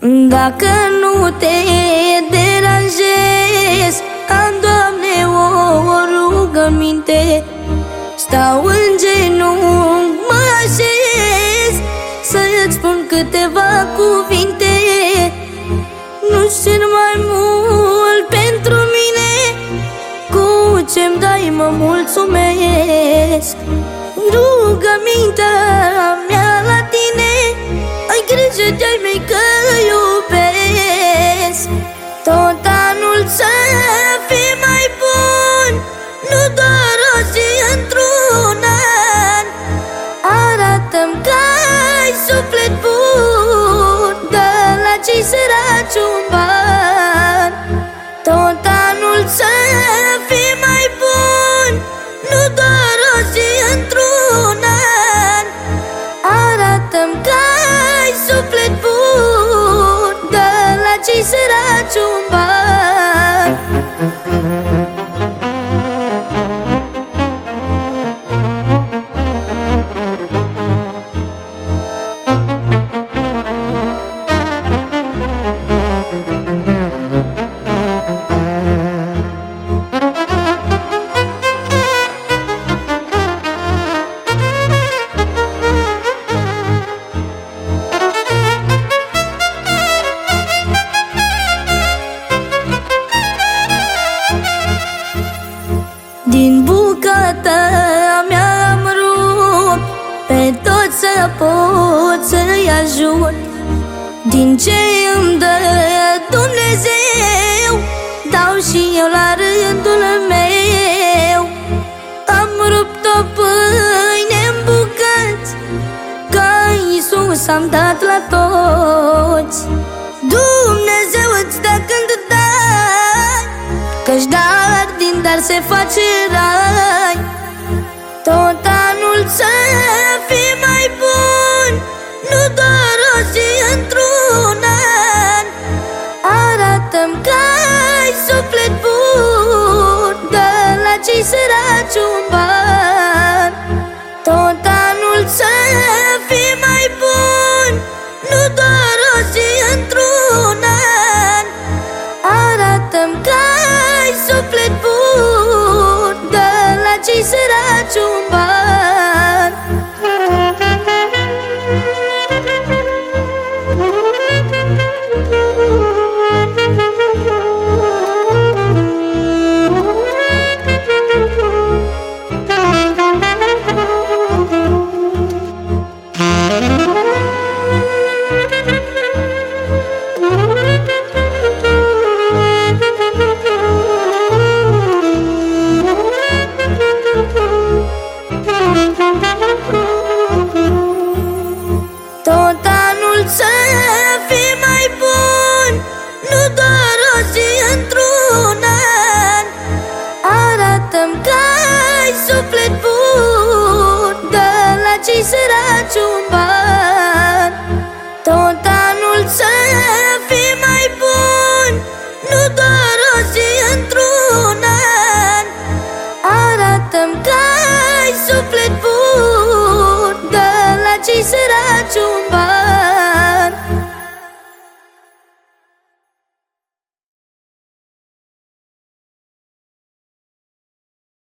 Dacă nu te deranjez, am, Doamne, o rugăminte. Stau în genunchi, mă așez să-ți spun câteva cuvinte. Nu-ți cer mai mult pentru mine, cu ce-mi dai mă mulțumesc. Rugămintea mea la tine, ai grijă de-ai mei că iubesc. Tot anul să fie mai bun, nu doar o zi într-un an. Arată-mi că ai suflet bun, dă la cei săraci un ban. Tot anul să fie mai bun, nu doar o zi într-un an. Arată-mi că ai suflet bun, dă la cei săraci un ban. Din bucata mea am rupt pe toți să pot să-i ajut. Din ce îmi dă Dumnezeu, dau și eu la rândul meu. Am rupt o pâine în bucăți, ca Iisus am dat la toți. Dumnezeu îți dă când dai, că-și dar din dar se face rai. Tot anul să fie mai bun, nu doar o zi într-un an. Arată-mi că ai suflet bun, dă la cei săraci un ban. Tot anul să fie mai bun, nu doar o zi într-un an. Arată-mi că ai suflet bun, dă la cei săraci un ban. Tot anul să fie mai bun, nu doar o zi într-un an. Arată-mi că ai suflet bun, dă la cei săraci un ban. Tot anul să fie mai bun, nu doar o zi într-un an. Arată-mi că ai suflet bun, dă la cei săraci un ban.